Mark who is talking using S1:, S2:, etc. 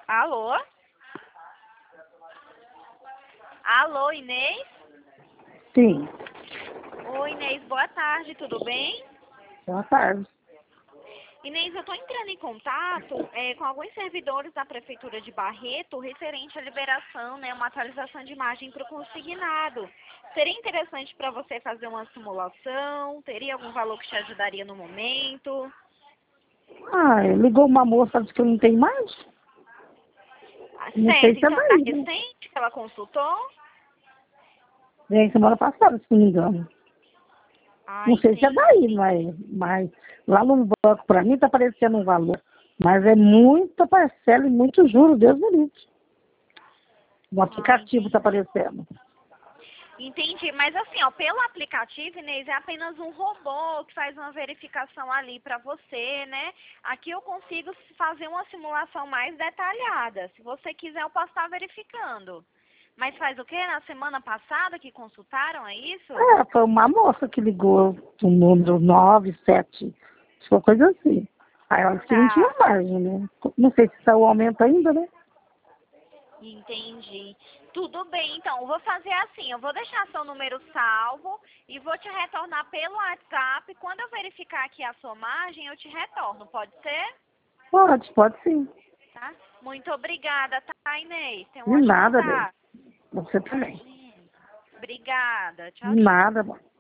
S1: Alô? Alô, Inês?
S2: Sim.
S1: Oi, Inês, boa tarde, tudo bem?
S2: Boa tarde.
S1: Inês, eu estou entrando em contato com alguns servidores da Prefeitura de Barreto referente à liberação, né, uma atualização de imagem para o consignado. Seria interessante para você fazer uma simulação? Teria algum valor que te ajudaria no momento?
S2: Ligou uma moça, disse que eu não tenho mais. Não sei
S1: Certo,
S2: se é
S1: então está
S2: daí, né?
S1: recente que ela consultou?
S2: Veio semana passada, se não me engano.
S1: Ah,
S2: Não sei se é daí,
S1: entendi.
S2: mas lá no banco, para mim, está aparecendo um valor. Mas é muita parcela e muito juros, Deus me livre. O
S1: Ah,
S2: aplicativo está
S1: entendi.
S2: aparecendo.
S1: Entendi, mas assim, ó, pelo aplicativo, Inês, é apenas um robô que faz uma verificação ali para você, né? Aqui eu consigo fazer uma simulação mais detalhada. Se você quiser, eu posso estar verificando. Mas faz o quê? Na semana passada que consultaram, é isso?
S2: Foi uma moça que ligou o número 97, foi coisa assim. Aí ela disse que não tinha
S1: Tá,
S2: margem, né? Não sei se está o aumento ainda, né?
S1: entendi. Tudo bem, então, eu vou fazer assim, eu vou deixar seu número salvo e vou te retornar pelo WhatsApp. Quando eu verificar aqui a sua margem, eu te retorno, pode ser?
S2: Pode sim.
S1: Tá? Muito obrigada, tá, Inês? Tenha um
S2: De
S1: ótimo
S2: nada, Deus.
S1: tarde.
S2: Você também.
S1: Obrigada. Tchau,
S2: De
S1: tchau.
S2: nada, mano.